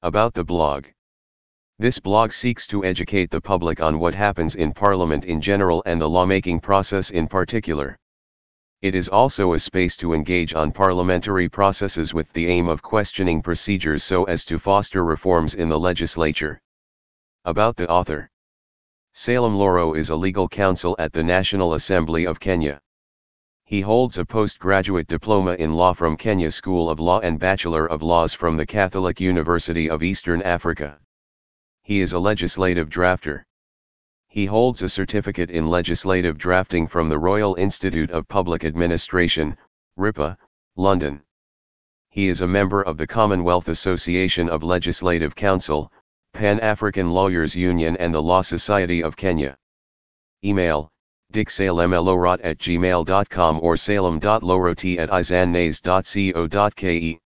About the blog. This blog seeks to educate the public on what happens in Parliament in general and the lawmaking process in particular. It is also a space to engage on parliamentary processes with the aim of questioning procedures so as to foster reforms in the legislature. About the author. Salem Loro is a legal counsel at the National Assembly of Kenya. He holds a postgraduate diploma in law from Kenya School of Law and Bachelor of Laws from the Catholic University of Eastern Africa. He is a legislative drafter. He holds a certificate in legislative drafting from the Royal Institute of Public Administration, RIPA, London. He is a member of the Commonwealth Association of Legislative Counsel, Pan-African Lawyers Union and the Law Society of Kenya. Email, dicksalemlorot@gmail.com or salem.lorot@izannays.co.ke